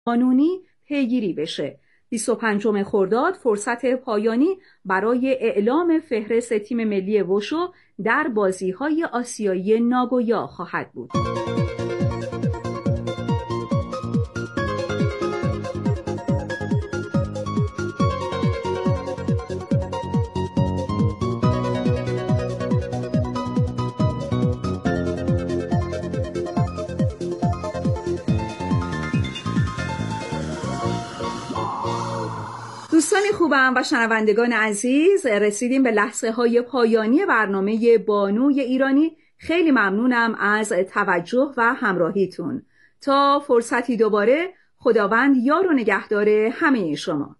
قانونی پیگیری بشه. 25 خرداد فرصت پایانی برای اعلام فهرست تیم ملی وشو در بازی‌های آسیایی ناگویا خواهد بود. دوستان خوبم و شنوندگان عزیز، رسیدیم به لحظه های پایانی برنامه بانوی ایرانی. خیلی ممنونم از توجه و همراهیتون. تا فرصتی دوباره، خداوند یار و نگهدار همه شما.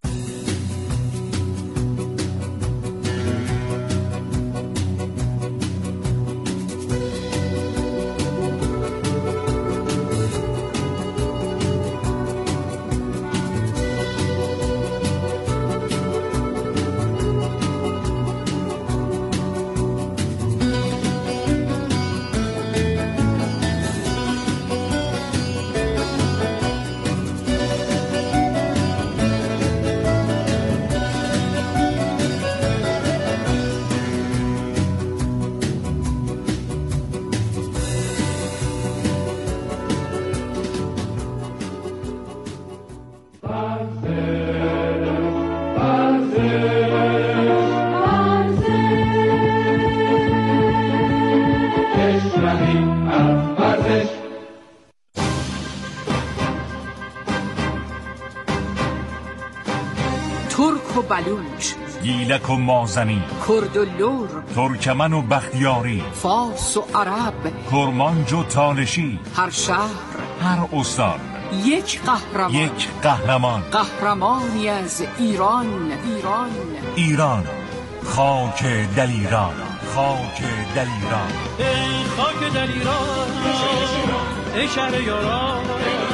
ترک و بلوچ، گیلک و مازنی، کرد و لور، ترکمن و بختیاری، فارس و عرب، کرمانج و تالشی، هر شهر، هر استان، یک قهرمان، یک قهرمان، قهرمانی از ایران. ایران، خاک دلیران، خاک دلیران، ای خاک دلیران، ای شهر یاران،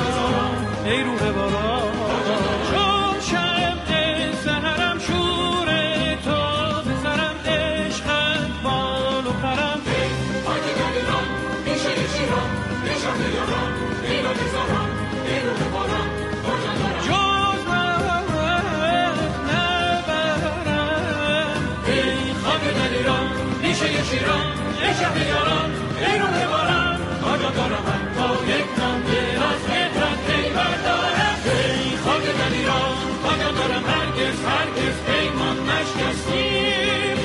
ای روح باران، چون شمع سحرم شور تو به سرم عشقت بال و پرم. ای خاک دلیران، میشه شیران، ای شهر یاران، ای نازاران، ای روح باران، جز من نبرم. ای خاک دلیران، میشه شیران، ای شهر یاران، ای روح باران، آجا دارم من با یک نامه از مهرت پیوند دارم. ای خاک دلیران، آجا دارم هرگز پیمان نشکستیم.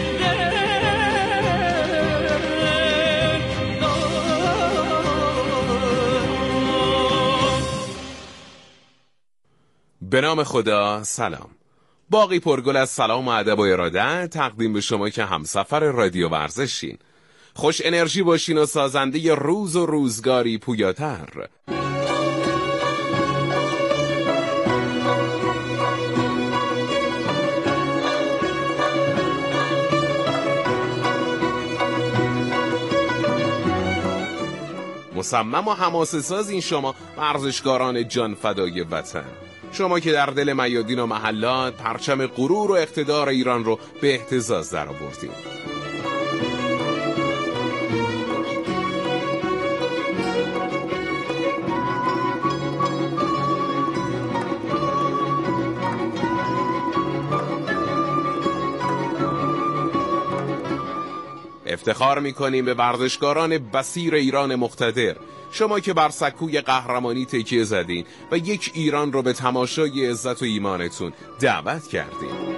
به نام خدا. سلام. باقی پرگل از سلام و ادب و ارادت تقدیم به شما که همسفر رادیو ورزشین. خوش انرژی باشین و سازنده روز و روزگاری پویاتر. مصمم و حماسه ساز این شما ورزشکاران جان فدای وطن، شما که در دل میادین و محلات پرچم غرور و اقتدار ایران رو به اهتزاز در آوردین. افتخار میکنیم به ورزشکاران بصیر ایران مقتدر، شما که بر سکوی قهرمانی تکیه زدین و یک ایران رو به تماشای عزت و ایمانتون دعوت کردین.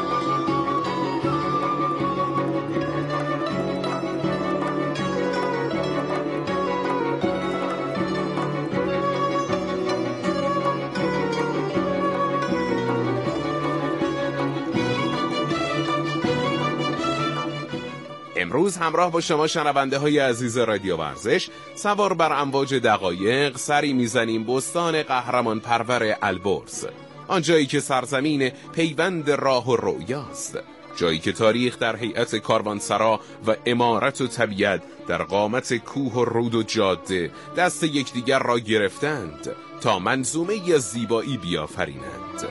امروز همراه با شما شنونده های عزیز رادیو ورزش سوار بر امواج دقایق سری میزنیم بستان قهرمان پرور البرز، آنجایی که سرزمین پیوند راه و رویاست، جایی که تاریخ در هیئت کاروانسرا و عمارت و طبیعت در قامت کوه و رود و جاده دست یکدیگر را گرفتند تا منظومه از زیبایی بیافرینند.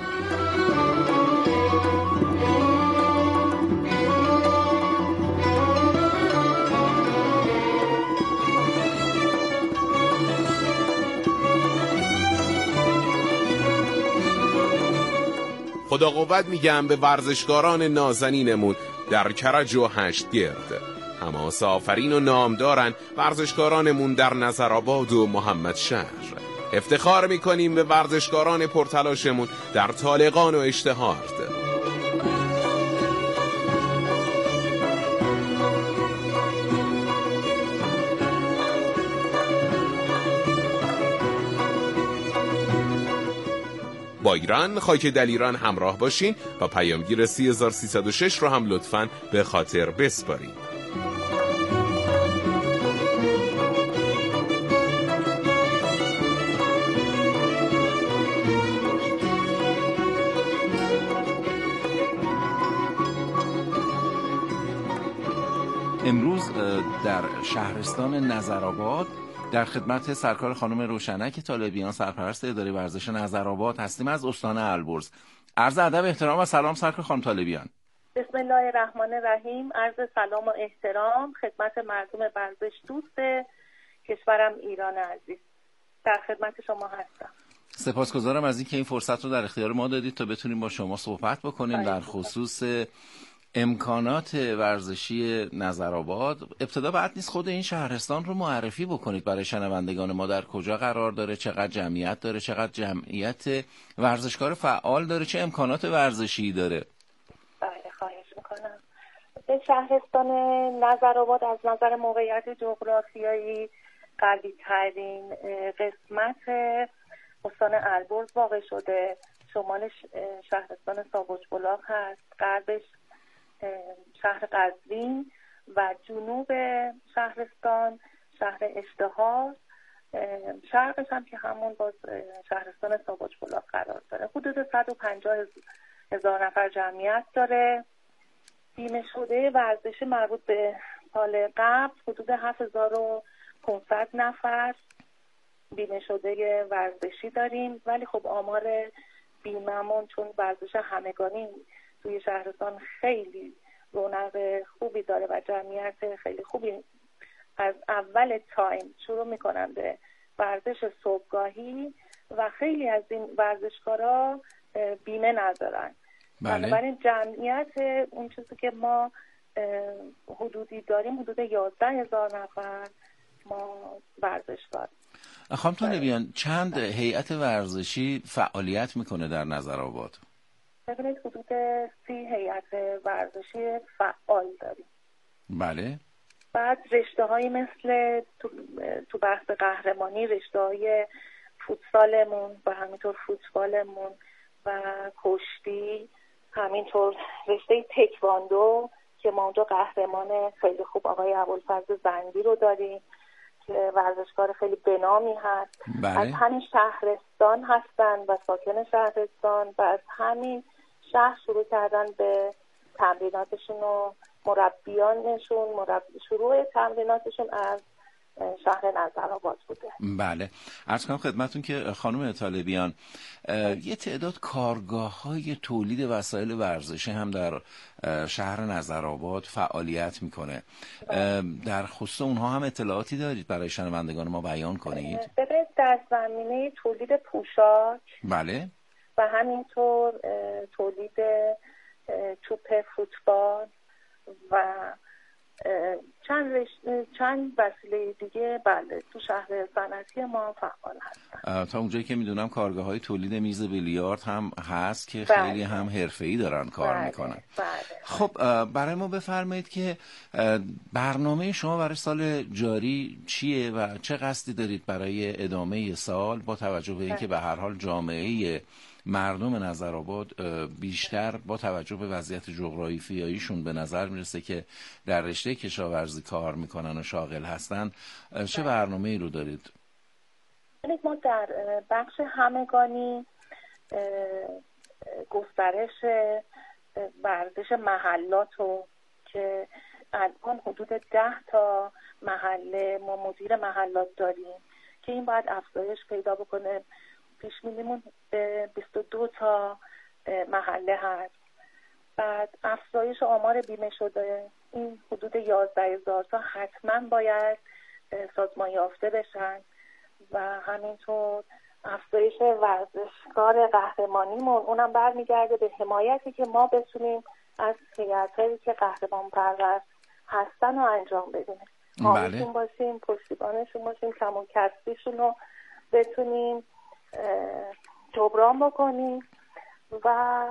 خدا قوت میگم به ورزشکاران نازنینمون در کرج و هشتگرد. حماس آفرین و نامدارن ورزشکارانمون در نظرآباد و محمدشهر. افتخار میکنیم به ورزشکاران پرتلاشمون در طالقان و اشتهارد. با ایران خاک دلیران همراه باشین و پیامگیر 3306 رو هم لطفاً به خاطر بسپارین. امروز در شهرستان نظرآباد در خدمت سرکار خانم روشنک طالبیان، سرپرست اداره ورزش نظرآباد هستیم از استان البرز. عرض ادب، احترام و سلام سرکار خانم طالبیان. بسم الله الرحمن الرحیم. عرض سلام و احترام خدمت مردم ورزش دوست کشورم ایران عزیز. در خدمت شما هستم. سپاسگزارم از اینکه این فرصت رو در اختیار ما دادید تا بتونیم با شما صحبت بکنیم در خصوص امکانات ورزشی نظرآباد. ابتدا بعد نیست خود این شهرستان رو معرفی بکنید برای شنوندگان ما. در کجا قرار داره، چقدر جمعیت داره، چقدر جمعیت ورزشکار فعال داره، چه امکانات ورزشی داره؟ بله، خواهش میکنم. به شهرستان نظرآباد از نظر موقعیت جغرافیایی غربی ترین قسمت استان البرز واقع شده. شمالش شهرستان ساوجبلاغ هست، غربش شهر قزوین و جنوب شهرستان شهر اشتهار، شرقش هم که همون باز شهرستان ساوجبلاغ قرار داره. حدود 150,000 نفر جمعیت داره. بیمه شده ورزش مربوط به سال قبل حدود 7,500 نفر بیمه شده ورزشی داریم، ولی خب آمار بیمه‌مون چون ورزش همگانی توی شهرستان خیلی رونق خوبی داره و جمعیت خیلی خوبی از اول تایم شروع میکنن به ورزش صبحگاهی و خیلی از این ورزشکارا بیمه ندارن. بنابراین جمعیت اون چیزی که ما حدودی داریم حدود 11,000 نفر ما ورزشکار. خانم طالبیان، چند هیئت ورزشی فعالیت میکنه در نظرآباد؟ ببینید حدود 30 هیئت ورزشی فعال داریم. بله. بعد رشته‌هایی مثل تو بحث قهرمانی رشته‌های فوتسالمون و همینطور فوتبالمون و کشتی، همینطور رشته تکواندو که ما اونجا قهرمان خیلی خوب آقای ابوالفضل زنگی رو داریم که ورزشکار خیلی بنامی هست. بله. از همین شهرستان هستن و ساکن شهرستان و از همین شهر شروع کردن به تمریناتشون و مربیانشون شروع تمریناتشون از شهر نظرآباد بوده. بله. عرض کنم خدمتون که خانم طالبیان یه تعداد کارگاه‌های تولید وسایل ورزشی هم در شهر نظرآباد فعالیت میکنه. در خصوص اونها هم اطلاعاتی دارید برای شنوندگان ما بیان کنید؟ ببینید در زمینه تولید پوشاک، بله، و همینطور تولید توپ فوتبال و چند وسیله دیگه بله تو شهر صنعتی ما فعال هستن. تا اونجایی که میدونم کارگاه‌های تولید میز بیلیارد هم هست که بله. خیلی هم حرفه‌ای دارن کار میکنن. بله. خب برای ما بفرمایید که برنامه شما برای سال جاری چیه و چه قصدی دارید برای ادامه سال با توجه به اینکه به هر حال جامعه مردم نظرآباد بیشتر با توجه به وضعیت جغرافیاییشون به نظر میرسه که در رشته کشاورزی کار میکنن و شاغل هستن. چه برنامه‌ای رو دارید؟ ما در بخش همگانی گسترش ورزش محلات رو که الان حدود 10 تا محله ما مدیر محلات داریم که این باید افزایش پیدا بکنه. پیش بینیمون 22 تا محله هست. بعد افزایش آمار بیمه شده این حدود 11,000 تا حتما باید سازمان یافته بشن و همینطور افزایش ورزشکار قهرمانیمون، اونم برمیگرده به حمایتی که ما بتونیم از هیئت‌هایی که قهرمان پرور هستن رو انجام بدیم. حامیشون باشیم، پشتیبانشون باشیم، کم و کسریشون رو بتونیم جبران بکنیم و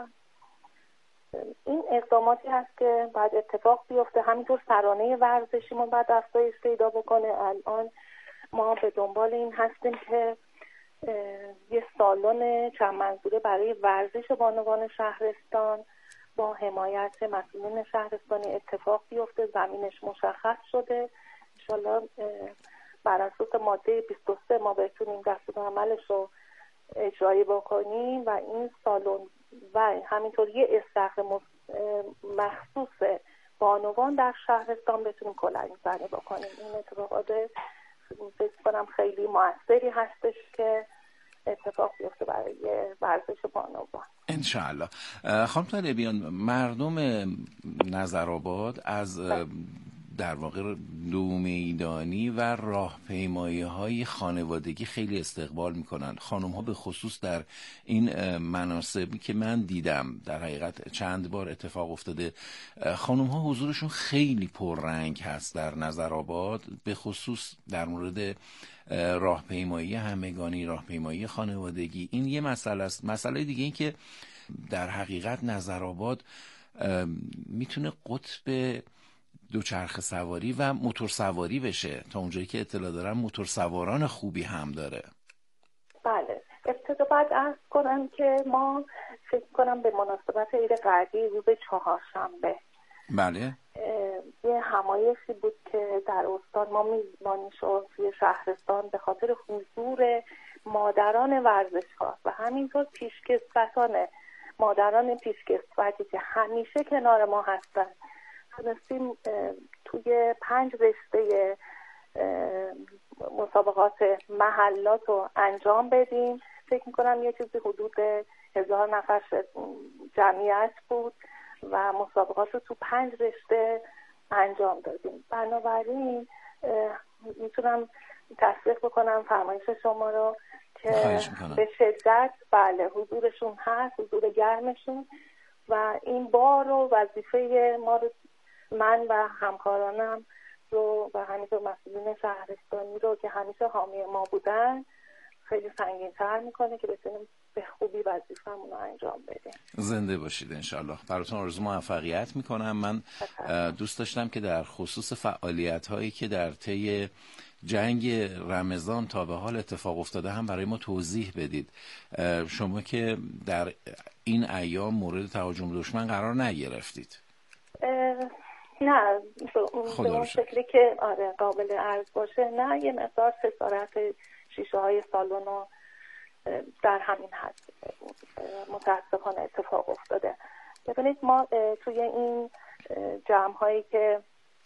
این اقداماتی هست که باید اتفاق بیفته. همینطور سرانه ورزشیمون باید افزایش پیدا بکنه. الان ما به دنبال این هستیم که یه سالن چند منظوره برای ورزش بانوان شهرستان با حمایت مسئولین شهرستانی اتفاق بیفته. زمینش مشخص شده، انشالله بر اساس ماده 23 ما بتونیم دستورالعملش رو اجرایی بکنیم و این سالن و همینطور یه استخر مخصوص بانوان در شهرستان بتونیم کلنگ زنی بکنیم. این اتفاقات فکر کنم خیلی موثری هستش که اتفاق بیفته برای ورزش بانوان انشاءالله. خانم طالبیان، مردم نظرآباد از در واقع دومیدانی و راهپیمایی‌های خانوادگی خیلی استقبال میکنن. خانم‌ها به خصوص در این مناسبی که من دیدم در حقیقت چند بار اتفاق افتاده، خانم‌ها حضورشون خیلی پررنگ هست در نظرآباد، به خصوص در مورد راهپیمایی همگانی، راهپیمایی خانوادگی. این یه مسئله است. مسئله دیگه این که در حقیقت نظرآباد میتونه قطب دوچرخه سواری و موتور سواری بشه. تا اونجایی که اطلاع دارم موتور سواران خوبی هم داره. بله، ابتدا باید عرض کنم که ما فکر کنم به مناسبت عید قردی روز چهارشنبه بله یه همایشی بود که در استان ما میزبانی شد توی شهرستان به خاطر حضور مادران ورزشکار و همینطور پیشکسوتان مادران پیشکسوتی که همیشه کنار ما هستن. تونستیم توی 5 رشته مسابقات محلات رو انجام بدیم. فکر میکنم یه چیزی حدود 1000 نفر جمعیت بود و مسابقات رو تو 5 رشته انجام دادیم. بنابراین میتونم تصدیق بکنم فرمایش شما رو که به شدت بله حضورشون هست، حضور گرمشون، و این بار و وظیفه ما رو، من و همکارانم رو و همینطور مسئولین شهرستانی رو که همیشه حامی ما بودن خیلی سنگین‌تر میکنه که بتونیم به خوبی وظیفه‌مون رو انجام بدیم. زنده باشید انشالله. براتون آرزو موفقیت میکنم. من دوست داشتم که در خصوص فعالیت‌هایی که در طی جنگ رمضان تا به حال اتفاق افتاده هم برای ما توضیح بدید. شما که در این ایام مورد تهاجم دشمن قرار نگرفتید؟ نه، به اون شکلی که قابل عرض باشه نه. یه مقدار خسارت شیشه های سالن رو در همین حد متاسفانه اتفاق افتاده. ببینید ما توی این جمع هایی که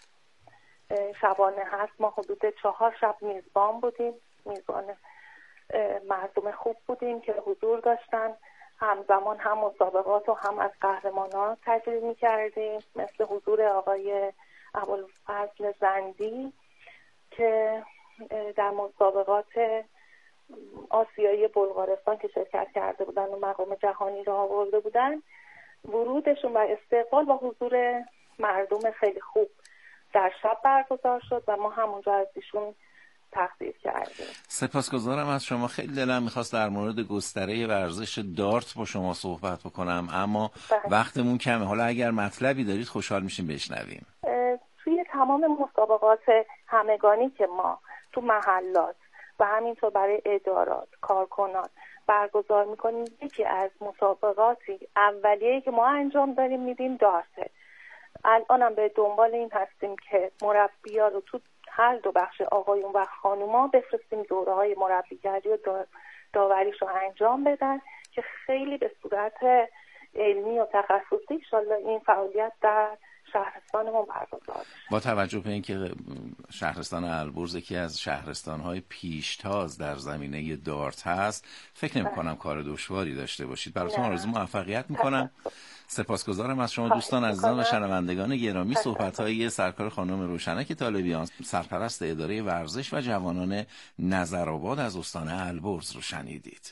شبانه هست ما حدود 4 شب میزبان بودیم، میزبان مردم خوب بودیم که حضور داشتن. همزمان هم مسابقات و هم از قهرمانان تجلیل می‌کردیم، مثل حضور آقای ابوالفضل زندی که در مسابقات آسیایی بلغارستان که شرکت کرده بودن و مقام جهانی را آورده بودن. ورودشون و استقبال با حضور مردم خیلی خوب در شب برگزار شد و ما همونجا از ایشون تقدیر کردیم. سپاسگزارم از شما. خیلی دلم میخواست در مورد گستره ورزش دارت با شما صحبت بکنم اما وقتمون کمه. حالا اگر مطلبی دارید خوشحال میشیم بشنویم. توی تمام مسابقات همگانی که ما تو محلات و همینطور برای ادارات کارکنان برگزار میکنیم، یکی از مسابقاتی اولیه‌ای که ما انجام داریم میدیم دارته. الانم به دنبال این هستیم که مربی‌ها رو تو هر دو بخش آقایون و خانوما بفرستیم دوره‌های مربیگری و داوریش رو انجام بدن که خیلی به صورت علمی و تخصصی انشالله این فعالیت در شهرستانمون برگزار بشه. با توجه به اینکه شهرستان البرز یکی از شهرستان‌های پیشتاز در زمینه دارت هست، فکر نمی‌کنم کار دشواری داشته باشید. براتون آرزو موفقیت می‌کنم. سپاسگزارم از شما دوستان عزیزان و شنوندگان گرامی. صحبت‌های سرکار خانم روشنک طالبیان، سرپرست اداره ورزش و جوانان نظرآباد از استان البرز رو شنیدید.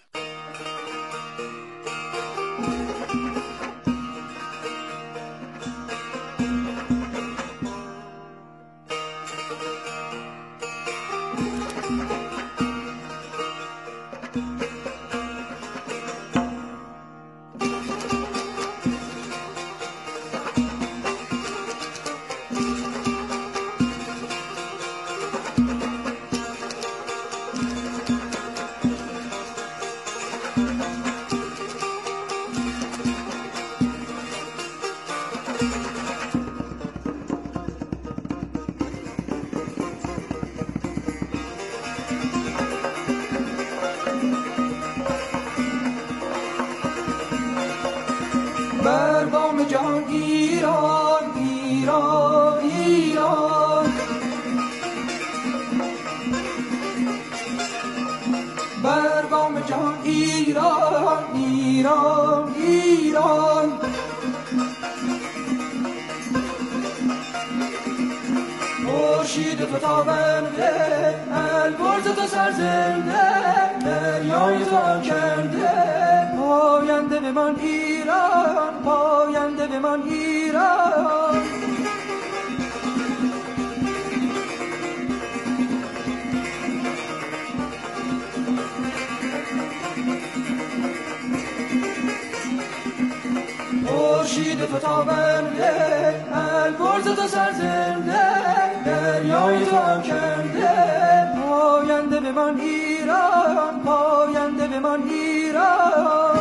بر بام جهان ایران ایران ایران، بر بام جهان ایران ایران ایران، خورشید فتابنده البرز تو سرزنده، دریای تو آکنده، پاینده به من ایران، پاینده به من ایران. خورشید فتابنده البرز تو سرزنده، دریای تو آکنده، پاینده به من ایران، پاینده به من ایران.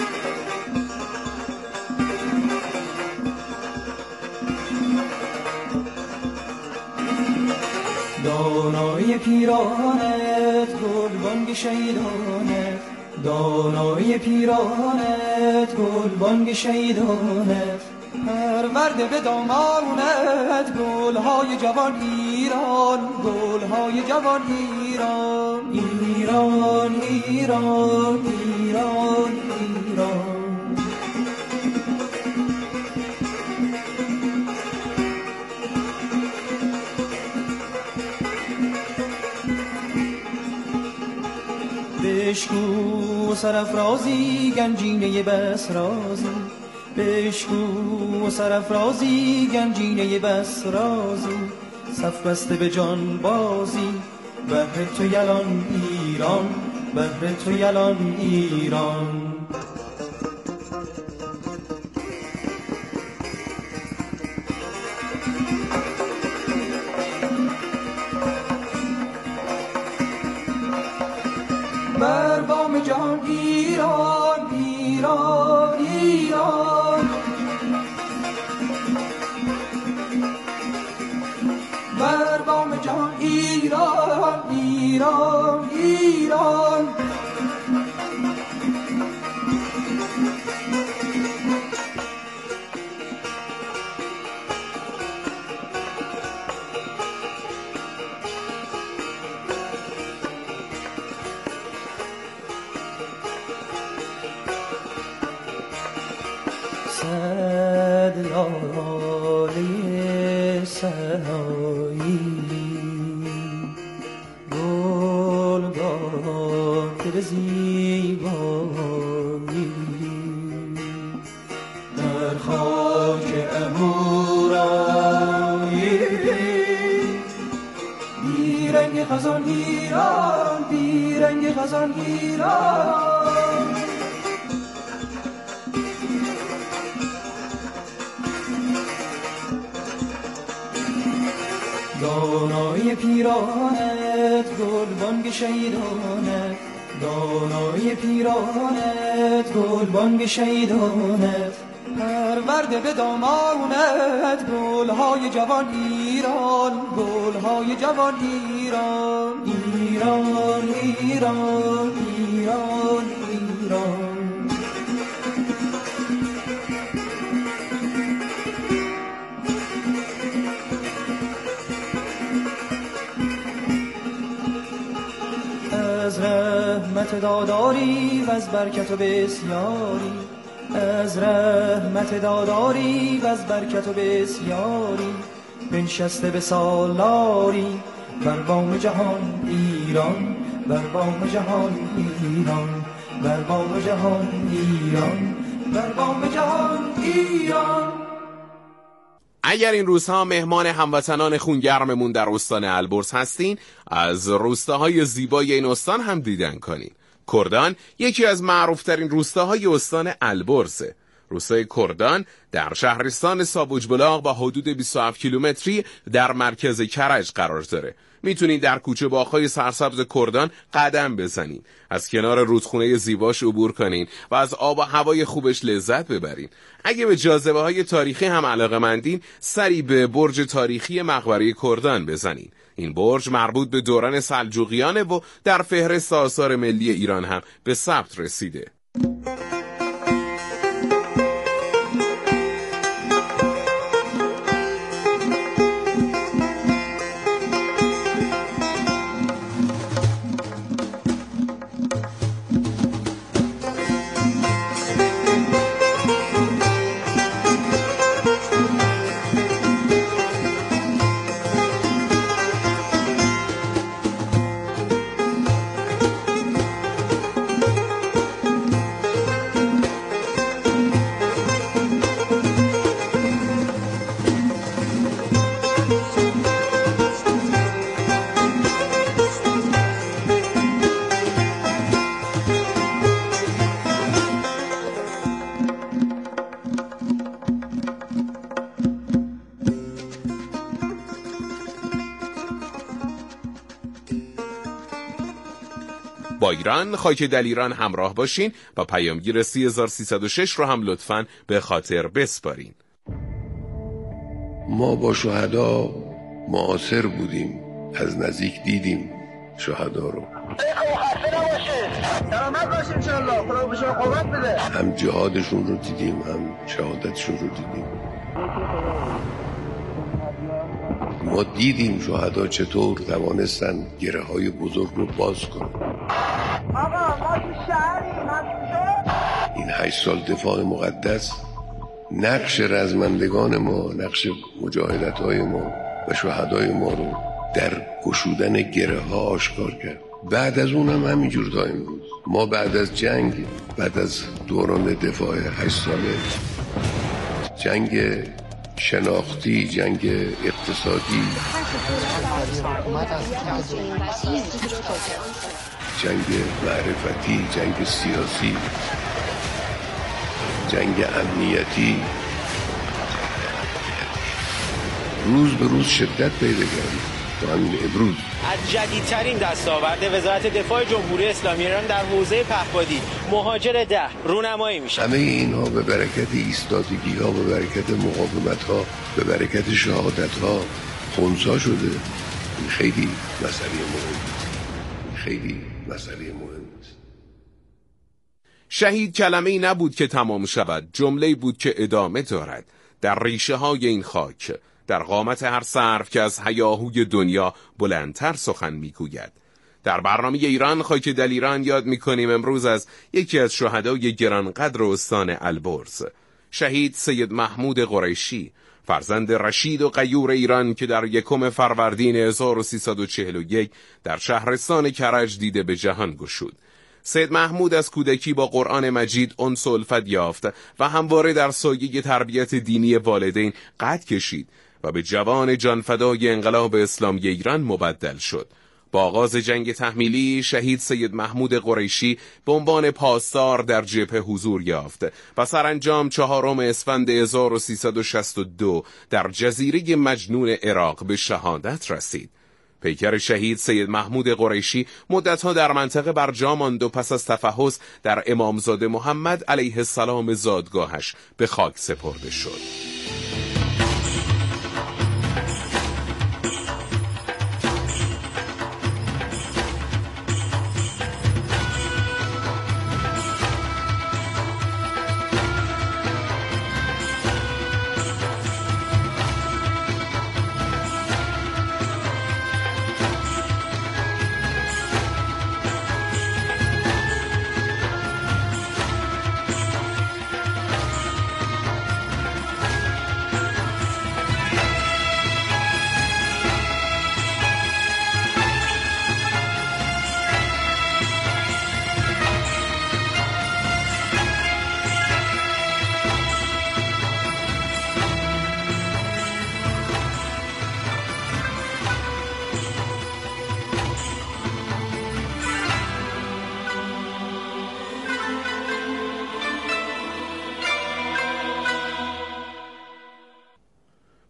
دانای پیرانت گلبانگ شیدانت، دانای پیرانت گلبانگ شیدانت، پرورده به دامانت گلهای جوان ایران، گلهای جوان ایران، ایران ایران ایران ایران. بشکو سرافرازی گنجینه بسرازی، بشکو سرافرازی گنجینه بسرازی، صف بسته به جان بازی، بهر تو یلان ایران، بهر تو یلان ایران. بر بام جهان ایران ایران ایران، بر بام جهان ایران ایران ایران. صد لاله سنایی گل گافت زیبایی، در خاک امورایی بیرنگ خزان ایران، بیرنگ خزان ایران. دانای پیرانت گلبانگ شیدانت، دانای پیرانت گلبانگ شیدانت، پرورده به دامانت گلهای جوان ایران، گلهای جوان ایران، ایران ایران ایران ایران. رحمت داداری و از برکت و بسیاری، از رحمت داداری و از برکت و بسیاری، بنشسته به سالاری بر بام جهان ایران، بر بام جهان ایران، بر بام جهان ایران، بر بام جهان ایران. اگر این روزها مهمان هموطنان خونگرممون در استان البرز هستین، از روستاهای زیبای این استان هم دیدن کنین. کردان یکی از معروفترین روستاهای استان البرزه. روستای کردان در شهرستان سابوجبلاغ با حدود 27 کیلومتری در مرکز کرج قرار داره. میتونید در کوچه باغ‌های سرسبز کردان قدم بزنین، از کنار رودخونه زیباش عبور کنین و از آب و هوای خوبش لذت ببرین. اگه به جاذبه‌های تاریخی هم علاقه‌مندین، سری به برج تاریخی مقبره کردان بزنین. این برج مربوط به دوران سلجوقیانه و در فهرست آثار ملی ایران هم به ثبت رسیده. با ایران خاک دلیران همراه باشین و پیامگیر 3306 رو هم لطفاً به خاطر بسپارین. ما با شهدا معاصر بودیم، از نزدیک دیدیم شهدا رو. هم جهادشون رو دیدیم، هم شهادتشون رو دیدیم. ما دیدیم شهدا چطور توانستن گره های بزرگ رو باز کنن. این 8 سال دفاع مقدس نقش رزمندگان ما، نقش مجاهدت های ما و شهدای ما رو در گشودن گره ها آشکار کرد. بعد از اونم همینجور تا امروز ما بعد از جنگ، بعد از دوران دفاع 8 ساله، جنگ شناختی، جنگ اقتصادی، جنگ معرفتی، جنگ سیاسی، جنگ امنیتی روز به روز شدت پیدا کرد. امروز از جدیدترین دستاورد وزارت دفاع جمهوری اسلامی ایران در حوزه پهپادی مهاجر 10 رونمایی میشه. همه اینها به برکت ایستادگی ها، به برکت مقاومت ها، به برکت شهادت ها خنثی شده. این خیلی مسئله مهمه، خیلی مسئله مهمه. شهید کلمه‌ای نبود که تمام شود، جمله‌ای بود که ادامه دارد. در ریشه های این خاک، در قامت هر سرو که از هیاهوی دنیا بلندتر سخن میگوید. در برنامه ایران خاک دلیران یاد میکنیم امروز از یکی از شهدای گرانقدر استان البرز، شهید سید محمود قریشی، فرزند رشید و غیور ایران که در 1 فروردین 1341 در شهرستان کرج دیده به جهان گشود. سید محمود از کودکی با قرآن مجید انس و الفت یافت و همواره در سایه تربیت دینی والدین قد کشید و به جوان جانفدای انقلاب اسلامی ایران مبدل شد. با آغاز جنگ تحمیلی شهید سید محمود قریشی به عنوان پاسدار در جبهه حضور یافت و سرانجام 4 اسفند 1362 در جزیره مجنون عراق به شهادت رسید. پیکر شهید سید محمود قریشی مدتها در منطقه برجا ماند و پس از تفحص در امامزاده محمد علیه السلام زادگاهش به خاک سپرده شد.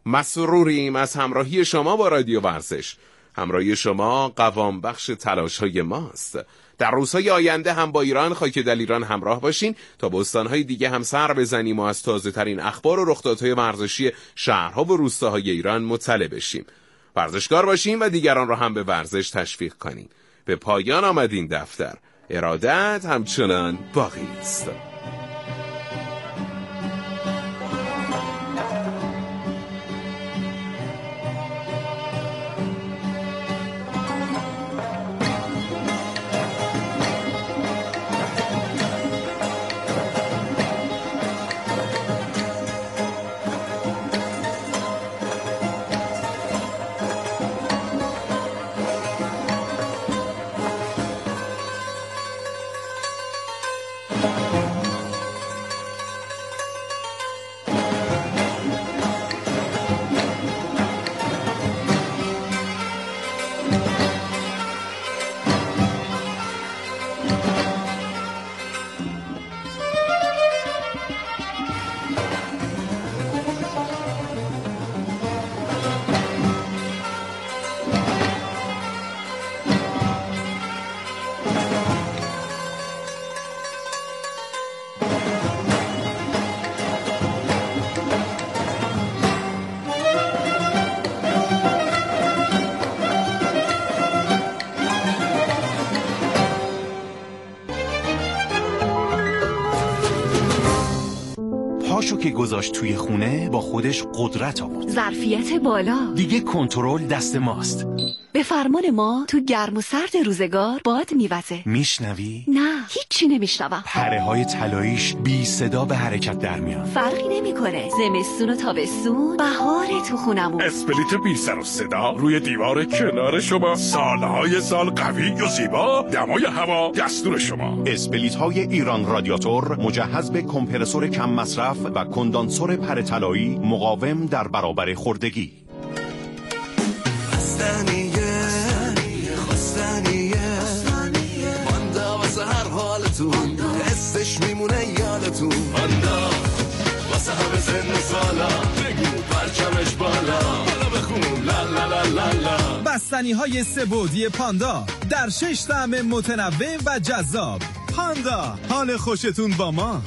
مسروریم از همراهی شما با رادیو ورزش. همراهی شما قوام بخش تلاش‌های ماست. در روزهای آینده هم با ایران خاک دلیران همراه باشین تا به استان‌های دیگه هم سر بزنیم و از تازه‌ترین اخبار و رخدادهای ورزشی شهرها و روستاهای ایران مطلع بشیم. ورزشکار باشیم و دیگران را هم به ورزش تشویق کنیم. به پایان آمد این دفتر. ارادت همچنان باقی است. پاشو که گذاشت توی خونه با خودش قدرت آورد. ظرفیت بالا. دیگه کنترل دست ماست. به فرمان ما تو گرم و سرد روزگار باد میوزه. میشنوی؟ نه، هیچی نمیشنوم. پره های طلاییش بی صدا به حرکت در میان. فرقی نمیکنه. زمستون و تابستون، بهار تو خونمون. اسپلیت بی سر و صدا روی دیوار کنار شما، سالهای سال قوی و زیبا، دمای هوا دستور شما. اسپلیت های ایران رادیاتور مجهز به کمپرسور کم مصرف و کندانسور پره طلایی مقاوم در برابر خوردگی. حسش میمونه یادتون پاندا واسه همه سن سالا بگو پرچمش بالا بالا بخون لا لا لا لا لا. بستنی های سه‌بعدی پاندا در 6 طعم متنوع و جذاب. پاندا، حال خوشتون با ما.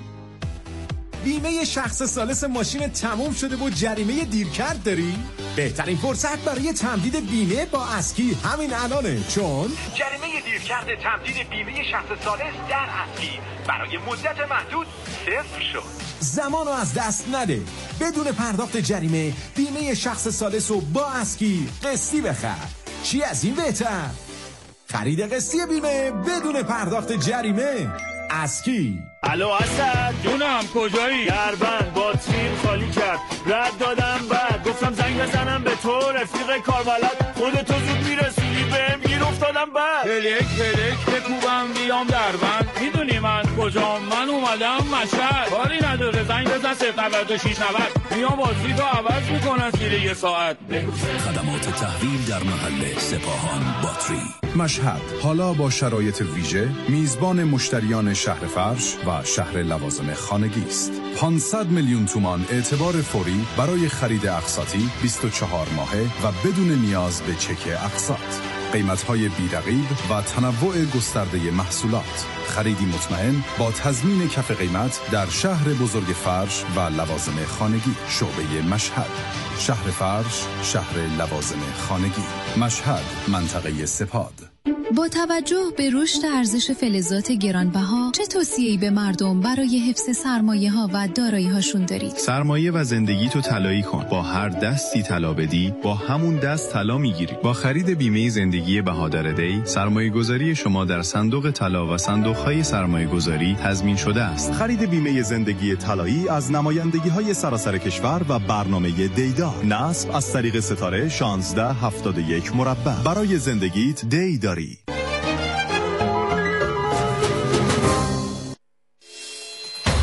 بیمه شخص ثالث ماشین تموم شده و جریمه دیرکرد داری؟ بهترین فرصت برای تمدید بیمه با اسکی همین الانه، چون جریمه دیرکرد تمدید بیمه شخص ثالث در اسکی برای مدت محدود صفر شد. زمانو از دست نده. بدون پرداخت جریمه بیمه شخص ثالث رو با اسکی قسطی بخر. چی از این بهتر؟ خرید قسطی بیمه بدون پرداخت جریمه. اسکی. الو اسد جونم، کجایی؟ دربند باتریم خالی کرد، رد دادم بعد گفتم زنگ بزنم به تو رفیق کاربلد، خودتو زود میرسونی بهم گیر افتادم بعد پلک بکوبم بیام دربند، میدونی من کجام؟ من اومدم مشهد، کاری نداره زنگ بزن 09690 میام باتری تو عوض میکنن زیر یه ساعت. خدمات تحویل در محل سپاهان باتری مشهد، حالا با شرایط ویژه میزبان مشتریان شهر فرش و شهر لوازم خانگی است. 500 میلیون تومان اعتبار فوری برای خرید اقساطی 24 ماهه و بدون نیاز به چک اقساط. قیمت‌های بی‌رقیب و تنوع گسترده محصولات. خریدی مطمئن با تضمین کف قیمت در شهر بزرگ فرش و لوازم خانگی. شعبه مشهد، شهر فرش، شهر لوازم خانگی. مشهد، منطقه سپاد. با توجه به رشد ارزش فلزات گرانبها، چه توصیه‌ای به مردم برای حفظ سرمایه‌ها و دارایی‌هاشون دارید؟ سرمایه و زندگی تو طلایی کن. با هر دستی طلا بدی، با همون دست طلا میگیری. با خرید بیمه زندگی بهادر دی، سرمایه‌گذاری شما در صندوق طلا و صندوق‌های سرمایه‌گذاری تضمین شده است. خرید بیمه زندگی طلایی از نمایندگی‌های سراسر کشور و برنامه دیدا. نصب از طریق ستاره 1671 مربع. برای زندگیت دی داری.